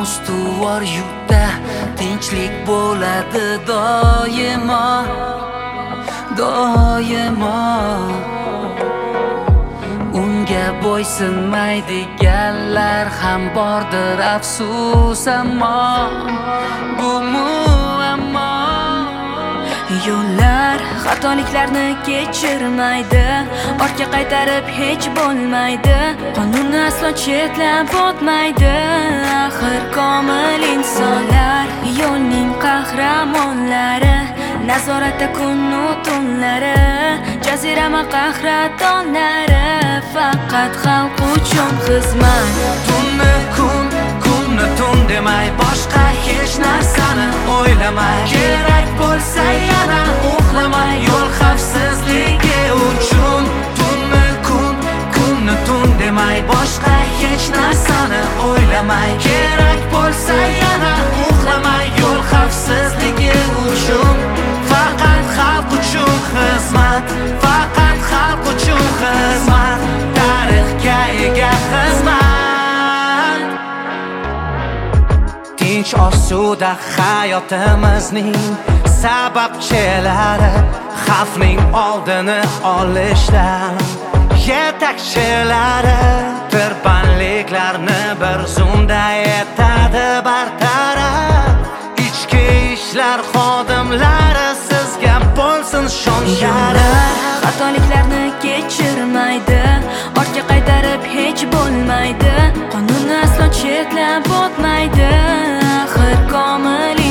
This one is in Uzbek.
ustuvor yurtda tinchlik bo'ladi doimo, doimo. Unga bo'ysunmaydiganlar ham bordir afsus, ammo bu muammo. Yo'llar xatoliklarni kechirmaydi, ortga qaytarib hech bo'lmaydi. Qonunni aslo chetlab o'tmaydi. Axir komil insonlar yo'lning qahramonlari, nazoratda kun-u tunlari, jazirama qahratonlari, faqat xalq uchun xizmat. Tunni kun, kunni tun demay, boshqa hech narsani o'ylamay, kerak bo'lsa yana uxlamay, yo'l xavfsizligi uchun. Tunni kun, kunni tun demay, boshqa hech narsani o'ylamay, kerak bo'lsa yana uxlamay, yo'l xavfsizligi uchun. Faqat xalq uchun xizmat, faqat xalq uchun xizmat, tarixga ega xizmat. Tinch osuda hayotimizning sababchilari, xavfning oldini olishda yetakchilari, tirbandliklarni bir zumda etadi bartaraf. Ichki ishlar xodimlari sizga bo'lsin shon-sharaf. Xatoliklarni kechirmaydi, ortga qaytarib hech bo'lmaydi. Qonunni aslo chetlab o'tmaydi. Axir komil